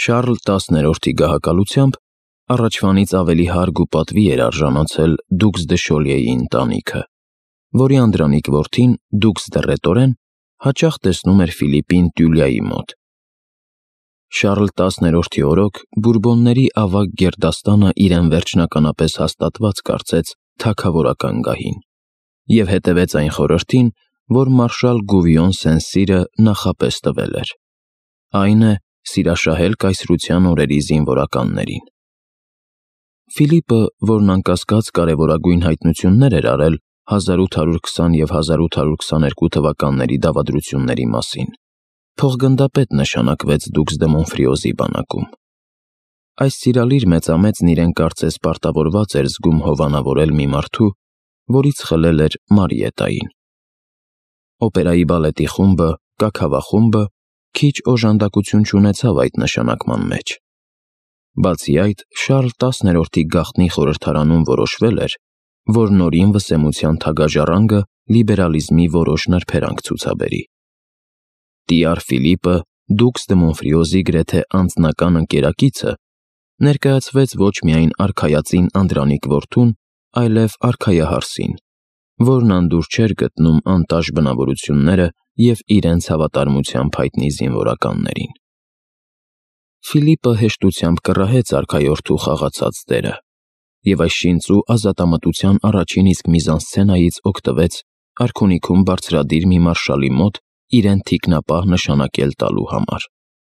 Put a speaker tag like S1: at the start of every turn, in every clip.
S1: Շարլ 10-րդի գահակալությամբ առաջվանից ավելի հարկ ու պատվի էր արժանացել դուքս դե Շոլյեի ընտանիքը, որի անդրանիկ որդին դուքս դե Ռետորեն հաճախ տեսնում էր Ֆիլիպին Տյուլիայի մոտ։ Շարլ 10-րդի օրոք Բուրբոնների ավագ գերդաստանը իրեն վերջնականապես հաստատված կարծեց թագավորական գահին և հետևեց այն խորհրդին, որ մարշալ Գուվիոն Սեն-Սիրը նախապես տվել էր, այն է սիրաշահել կայսրության օրերի զինվորականներին։ Ֆիլիպը, որն անկասկած կարևորագույն հայտնություններ էր արել 1820 և 1822 թվականների դավադրությունների մասին, փոխգնդապետ նշանակվեց դուքս դե Մոնֆրիոզի բանակում։ Այս սիրալիր մեծամեծն իրեն կարծես պարտավորված էր զգում հովանավորել մի մարդու, որից խլել էր Մարիետային։ Օպերայի բալետի խումբը, կաքավախումբը քիչ օժանդակություն չունեցավ այդ նշանակման մեջ։ Բացի այդ, Շարլ 10-րդի գաղտնի խորհրդարանում որոշվել էր, որ նորին վսեմության թագաժառանգը լիբերալիզմի որոշ նրբերանգ ցուցաբերի։ Տիար Ֆիլիպը, դուքս դե Մոնֆրիոզի գրեթե անձնական ընկերակիցը, ներկայացվեց ոչ միայն արքայածին անդրանիկ որդուն, այլև արքայահարսին, որն անդուր չէր գտնում անտաշ բնավորությունները և իրենց հավատարմությամբ հայտնի զինվորականներին։ Ֆիլիպը հեշտությամբ կռահեց արքայորդու խաղացած դերը և այս շինծու ազատամտության առաջին իսկ միզանսցենայից օգտվեց արքունիքում բարձրադիր մի մարշալի մոտ իրեն թիկնապահ նշանակել տալու համար։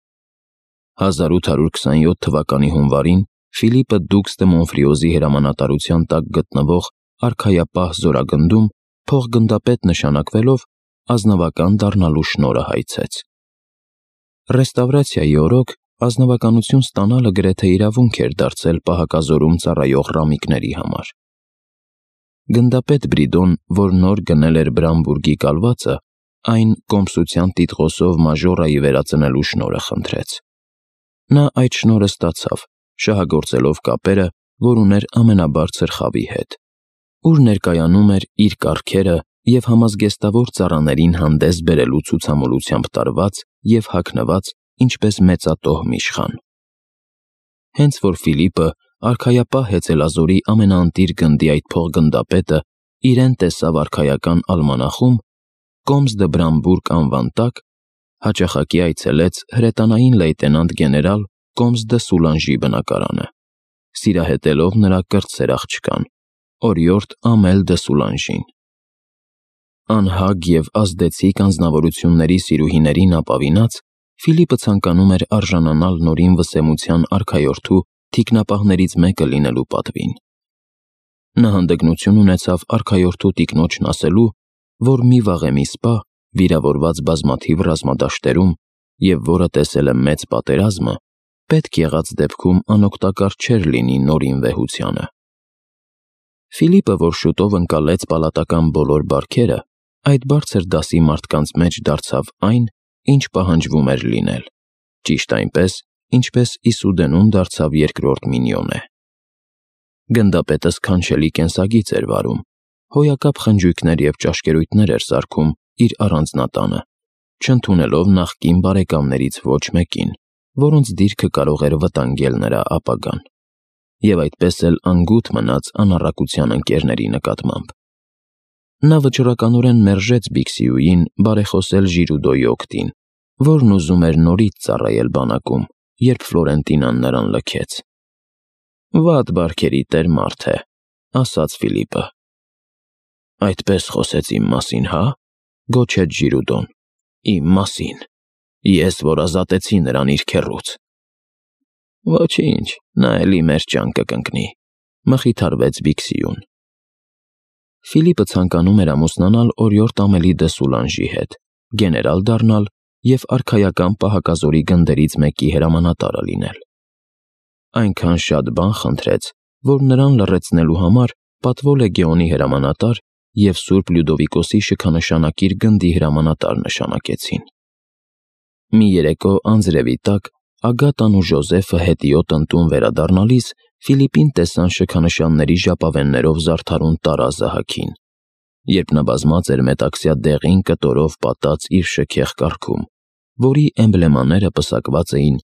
S1: 1827 թվականի հունվարին Ֆիլիպը դուքս դե Մոնֆրիոզի հրամանատարության տակ գտնվող արքայապահ զորագնդում փոխգնդապետ նշանակվելով ազնվական դառնալու շնորհը հայցեց։ Ռեստավրացիայի օրոք ազնվականություն ստանալը գրեթե իրավունք էր դարձել պահակազորում ծառայող ռամիկների համար։ Գնդապետ Բրիդոն, որ նոր գնել էր Բրամբուրգի կալվածը, այն կոմսության տիտղոսով մաժորայի վերածնելու շնորհը խնդրեց։ Նա այդ շնորհը ստացավ, շահագործելով կապերը, որ ուներ ամենաբարձր խավի հետ, ուր ներկայանում էր իր կառքերը և համազգեստավոր ծառաներին հանդես բերելու ցուցամոլությամբ տարված և հագնված ինչպես մեծատոհ մի իշխան։ Հենց որ Ֆիլիպը, արքայապահ հեծելազորի ամենաընտիր գնդի այդ փոխգնդապետը, իրեն տեսավ արքայական ալմանախում, Կոմս դը Բրամբուրգ անվան տակ, հաճախակի այցելեց հրետանային լեյտենանտ գեներալ Կոմս դը Սուլանժի բնակարանը, սիրահետելով նրա կրտսեր աղջկան, օրիորդ Ամել դը Սուլանժին։ Անհագ և ազդեցիկ անձնավորությունների սիրուհիներին ապավինած, Ֆիլիպը ցանկանում էր արժանանալ նորին վսեմության արքայորդու թիկնապահներից մեկը լինելու պատվին։ Նա հանդգնություն ունեցավ արքայորդու տիկնոջն ասելու, որ մի վաղեմի սպա, վիրավորված բազմաթիվ ռազմադաշտերում և որը տեսել է մեծ պատերազմը, պետք եղած դեպքում անօգտակար չէր լինի նորին վեհությանը։ Ֆիլիպը, որ շուտով ընկալեց պալատական բոլոր բարքերը, այդ բարձր դասի մարդկանց մեջ դարձավ այն, ինչ պահանջվում էր լինել, ճիշտ այնպես, ինչպես Իսուդենում դարձավ երկրորդ Մինյոնե։ Գնդապետը սքանչելի կենսագիծ էր վարում, հոյակապ խնջույքներ և ճաշկերույթներ էր սարքում իր առանձնատանը, չընդունելով նախկին բարեկամներից ոչ մեկին, որոնց դիրքը կարող էր վտանգել նրա ապագան, և այդպես էլ անգութ մնաց անառակության ընկերների նկատմամբ։ Նա վճռականորեն մերժեց Բիքսիուին բարեխոսել Ժիրուդոյի օգտին, որն ուզում էր նորից ծառայել բանակում, երբ Ֆլորենտինան նրան լքեց։ «Վատ բարքերի տեր մարդ է», ասաց Ֆիլիպը։ «Այդպես խոսեց իմ մասին, հա՞», գոչեց Ժիրուդոն։ «Իմ մասին։ Ես, որ ազատեցի նրան իր քեռուց»։ «Ոչինչ, նա էլի մեր ճանկը կընկնի», մխիթարվեց Բիքսիուն։ Ֆիլիպը ցանկանում էր ամուսնանալ օրիորդ Ամելի դը Սուլանժի հետ, գեներալ դառնալ և արքայական պահակազորի գնդերից մեկի հրամանատարը լինել։ Այնքան շատ բան խնդրեց, որ նրան լռեցնելու համար պատվո լեգեոնի հրամանատար և Սուրբ Լյուդովիկոսի շքանշանակիր գնդի հրամանատար նշանակեցին։ Մի երեկո անձրևի տակ Ագատան ու Ժոզեֆը հետիոտ ընտուն վերադառնալիս Ֆիլիպին տեսան շքանշանների ժապավեններով զարդարուն տարազը հագին, երբ նա բազմած էր մետաքսյա դեղին կտորով պատած իր շքեղ կառքում, որի էմբլեմաները պսակված էին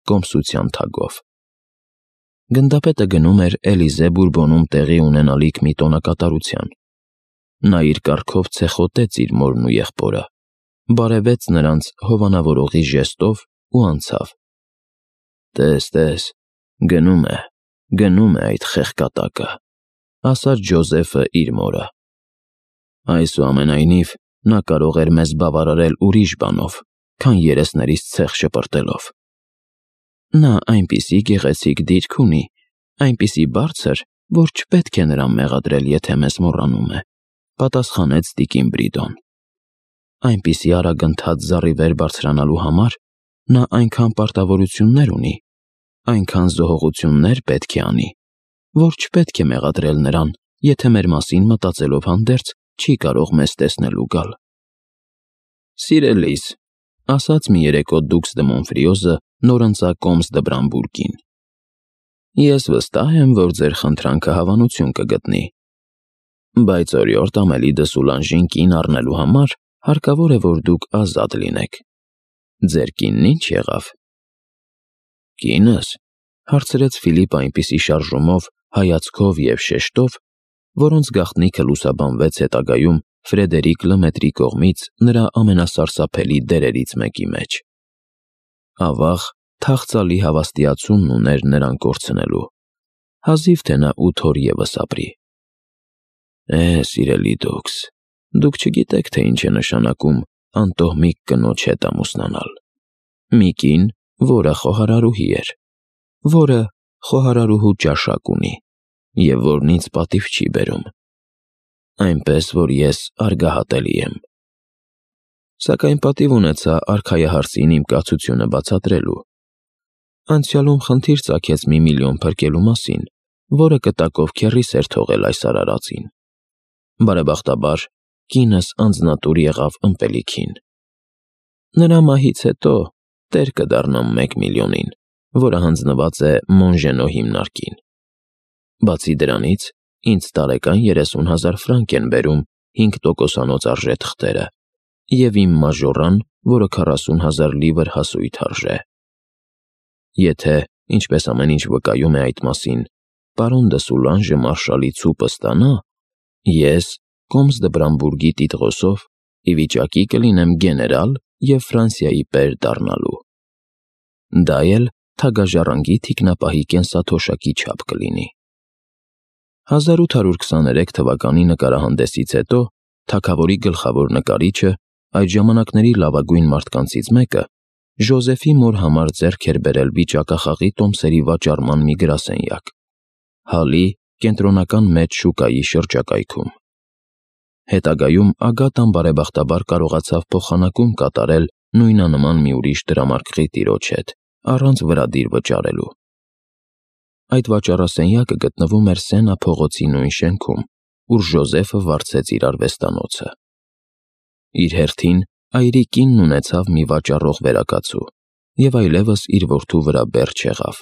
S1: կոմսության թագով։ Գնդապետը գնում էր Էլիզե Բուրբոնում տեղի ունենալիք մի տոնակատարության։ Նա իր կառքով ցեխոտեց իր մորն ու եղբորը, բարևեց նրանց հովանավորողի ժեստով ու անցավ։ «Տես, գնում է այդ խեղկատակը», ասաց Ջոզեֆը իր մորը։ Այսուամենայնիվ, նա կարող էր մեզ բավարարել ուրիշ բանով, քան երեսներից ցեխ շպրտելով։ Նա այնպիսի գեղեցիկ դիրք ունի, այնպիսի բարձր, որ չպետք է նրան մեղադրել, եթե մեզ մոռանում է, պատասխանեց տիկին Բրիդոն։ Այնպիսի արագընթաց զառիվեր բարձրանալու համար նա այնքան պարտավորություններ ունի, այնքան զոհողություններ պետք է անի, որ չպետք է մեղադրել նրան, եթե մեր մասին մտածելով հանդերձ չի կարող մեզ տեսնել ու գալ։ Սիրելիս, ասաց մի երեկո դուքս դը Մոնֆրիոզը նորընծա կոմս դը Բրամբուրգին։ Ես վստահ եմ, որ ձեր խնդրանքը հավանություն կգտնի, բայց օրիորդ Ամելի դը Սուլանժին կին առնելու համար հարկավոր է, որ դուք ազատ լինեք։ Ձեր կինն ինչ եղավ։ Կինս, հարցրեց Ֆիլիպ այնպիսի շարժումով, հայացքով և շեշտով, որոնց գաղտնիքը լուսաբանվեց հետագայում Ֆրեդերիկ Լեմետրի կողմից նրա ամենասարսափելի դերերից մեկի մեջ։ Ավաղ, թախծալի հավաստիացումն ուներ նրան կորցնելու, հազիվ թե նա 8 օր ևս ապրի։ Սիրելի դուք չգիտեք, թե ինչ է նշանակում անտոհմիկ կնոջ հետ ամուսնանալ։ Մի կին, որը խոհարարուհի էր, որը խոհարարուհու ճաշակ ունի և որն ինձ պատիվ չի բերում, այնպես որ ես արգահատելի եմ։ Սակայն պատիվ ունեցա արքայահարցին իմ կացությունը բացատրելու։ Անցյալում խնդիր ծագեց 1 միլիոն փրկելու մասին, որը կտակով քեռիս էր թողել այս արարածին։ Բարեբախտաբար, կինս անձնատուր եղավ ըմպելիքին։ Նրա մահից հետո տեր կդառնամ 1 միլիոնին, որը հանձնված է Մոնժենո հիմնարկին։ Բացի դրանից, ինձ տարեկան 30,000 ֆրանկ են բերում 5%-անոց արժե թղթերը և իմ մաժորան, որը 40,000 լիվր հասույթ արժե։ Եթե, ինչպես ամեն ինչ վկայում է այդ մասին, պարոն դը Սուլանժը մարշալի ցուպը ստանա, ես, կոմս դը Բրամբուրգի տիտղոսով, ի վիճակի կլինեմ գեներալ և Ֆրանսիայի պեր դառնալու։ Դա էլ թագաժառանգի թիկնապահի կենսաթոշակի չափ կլինի։ 1823 թվականի նկարահանդեսից հետո թագավորի գլխավոր նկարիչը, այդ ժամանակների լավագույն մարդկանցից մեկը, Ժոզեֆի մոր համար ձեռք էր բերել վիճակախաղի տոմսերի վաճառման մի գրասենյակ, Հալի կենտրոնական մեծ շուկայի շրջակայքում։ Հետագայում Ագատան բարեբախտաբար կարողացավ փոխանակում կատարել նույնանման մի ուրիշ դրամարկղի տիրոջ հետ, առանց վրադիր վճարելու։ Այդ վաճառասենյակը գտնվում էր Սենա փողոցի նույն շենքում, ուր Ժոզեֆը վարձեց իր արվեստանոցը։ Իր հերթին այրիկինն ունեցավ մի վաճառող վերակացու և այլևս իր որդու վրա բեռ չեղավ։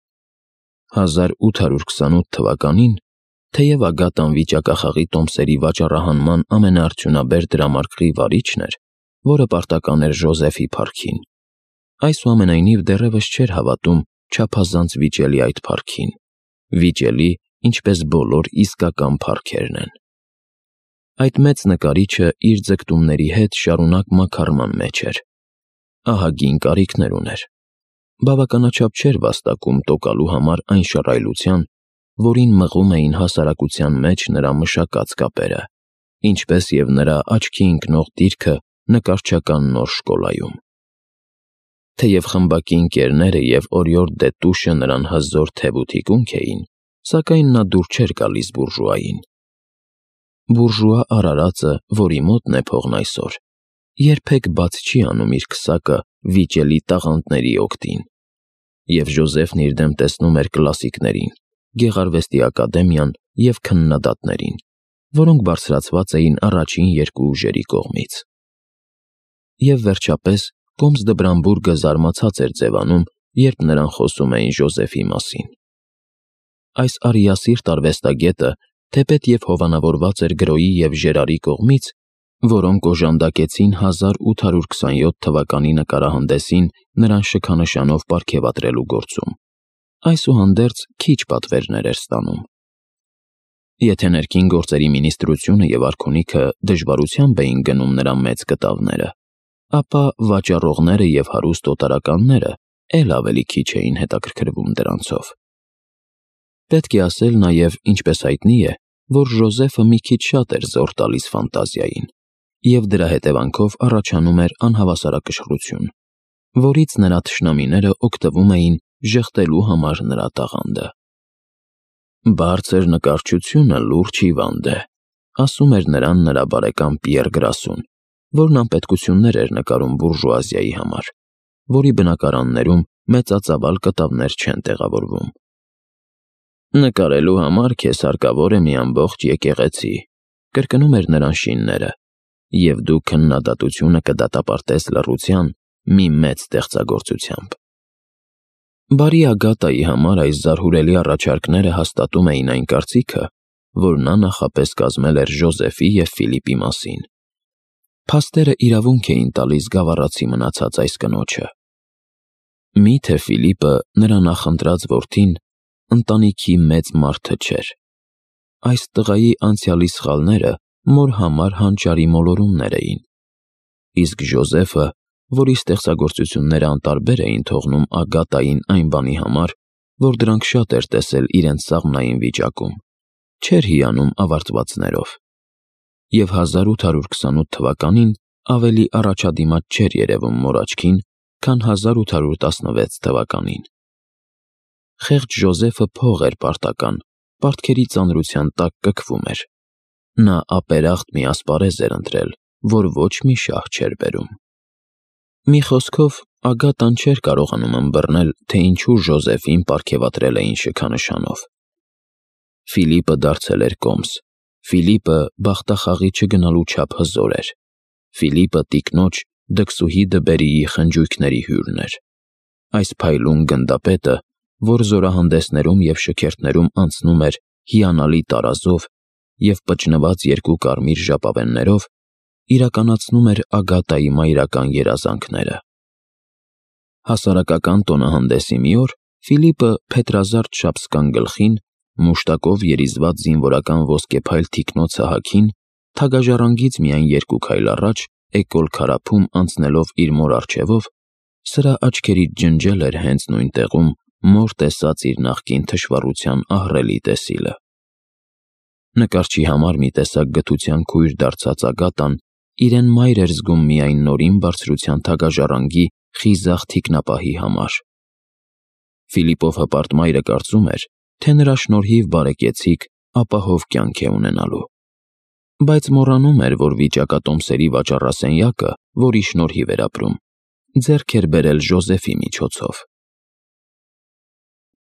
S1: 1828 թվականին, թեև Ագատան վիճակախաղի տոմսերի վաճառահանման ամենաարդյունաբեր դրամարկղի վարիչն էր, որը պարտական էր Ժոզեֆի փառքին, այսուամենայնիվ դեռևս չէր հավատում չափազանց վիճելի այդ փառքին, վիճելի, ինչպես բոլոր իսկական փառքերն են։ Այդ մեծ նկարիչը իր ձգտումների հետ շարունակ մաքարման մեջ էր։ Ահագին կարիքներ ուներ։ Բավականաչափ չէր վաստակում տոկալու համար այն շռայլության, որին մղում էին հասարակության մեջ նրա մշակած կապերը, ինչպես և նրա աչքի ընկնող դիրքը նկարչական նոր շկոլայում։ Թեև խմբակի ընկերները և օրիորդ դե Տուշը նրան հզոր թև ու թիկունք էին, սակայն նա դուր չէր գալիս բուրժուային։ Բուրժուա արարածը, որի մոտն է փողն այսօր, երբեք բաց չի անում իր քսակը վիճելի տաղանդների օգտին, և Ժոզեֆն իր դեմ տեսնում էր կլասիկներին, Գեղարվեստի ակադեմիան և քննադատներին, որոնք բարձրացված էին առաջին երկու ուժերի կողմից։ Եվ վերջապես կոմս դը Բրամբուրգը զարմացած էր ձևանում, երբ նրան խոսում էին Ժոզեֆի մասին։ Այս արիասիրտ արվեստագետը, թեպետ և հովանավորված էր Գրոյի և Ժերարի կողմից, որոնք օժանդակեցին 1827 թվականի նկարահանդեսին նրան շքանշանով պարգևատրելու գործում։ Այսուհանդերձ քիչ պատվերներ էր ստանում։ Եթե ներքին գործերի մինիստրությունը և արքունիքը դժվարությամբ էին գնում նրա մեծ կտավները, ապա վաճառողները և հարուստ օտարականները էլ ավելի քիչ էին հետաքրքրվում դրանցով։ Պետք է ասել նաև, ինչպես հայտնի է, որ Ժոզեֆը մի քիչ շատ էր զոր տալիս ֆանտազիային, և դրա հետևանքով առաջանում էր անհավասարակշռություն, որից նրա թշնամիները օգտվում էին ժխտելու համար նրա տաղանդը։ «Բարձր նկարչությունը լուրջ հիվանդ է», ասում էր նրան նրա բարեկամ Պիեր Գրասուն, որն անպետքություններ էր նկարում բուրժուազիայի համար, որի բնակարաններում մեծածավալ կտավներ չեն տեղավորվում։ «Նկարելու համար քեզ հարկավոր է մի ամբողջ եկեղեցի», կրկնում էր նրան շինները, «և դու քննադատությունը կդատապարտես լռության մի մեծ ստեղծագործությամբ»։ Բարի Ագատայի համար այս զարհուրելի առաջարկները հաստատում էին այն կարծիքը, որ նա նախապես կազմել էր Ժոզեֆի և Ֆիլիպի մասին։ Փաստերը իրավունք էին տալիս գավառացի մնացած այս կնոջը։ Միթե Ֆիլիպը, նրա նախընտրած որդին, ընտանիքի մեծ մարդը չէր։ Այս տղայի անցյալի սխալները մոր համար հանճարի մոլորումներ էին, իսկ Ժոզեֆը, որի ստեղծագործությունները անտարբեր էին թողնում Ագատային այն բանի համար, որ դրանք շատ էր տեսել իրենց սաղմնային վիճակում, չէր հիանում ավարտվածներով, և 1828 թվականին ավելի առաջադիմաց չէր երևում մոր աչքին, քան 1816 թվականին։ Խեղճ Ժոզեֆը փող էր պարտական, պարտքերի ծանրության տակ կքվում էր։ Նա ապերախտ մի ասպարեզ էր ընտրել, որ ոչ մի շահ չէր բերում։ Մի խոսքով, Ագատան չէր կարողանում ըմբռնել, թե ինչու Ժոզեֆին պարգևատրել էին շքանշանով։ Ֆիլիպը դարձել էր կոմս, Ֆիլիպը բախտախաղի չգնալու չափ հզոր էր, Ֆիլիպը տիկնոջ Դքսուհի Դբերիի խնջույքների հյուրն էր։ Այս փայլուն գնդապետը, որ զորահանդեսներում և շքերթներում անցնում էր հիանալի տարազով և պճնված երկու կարմիր ժապավեններով, իրականացնում էր Ագատայի մայրական երազանքները։ Հասարակական տոնահանդեսի մի օր Ֆիլիպը փետրազարդ շապսկան գլխին, մուշտակով երիզված զինվորական ոսկեփայլ թիկնոցը հագին, թագաժառանգից միայն 2 քայլ առաջ, էկոլ քարափում անցնելով իր մոր առջևով, սրա աչքերից ջնջել էր հենց նույն տեղում մոր տեսած իր նախկին թշվառության ահռելի տեսիլը։ Նկարչի համար մի տեսակ գթության քույր դարձած Ագատան իրեն մայր էր զգում միայն Նորին բարձրության թագաժառանգի խիզախ թիկնապահի համար։ Ֆիլիպով հպարտ մայրը կարծում էր, թե նրա շնորհիվ բարեկեցիկ, ապահով կյանք է ունենալու, բայց մոռանում էր, որ վիճակատոմսերի վաճառասենյակը, որի շնորհիվ էր ապրում, ձեռք էր բերել Ժոզեֆի միջոցով։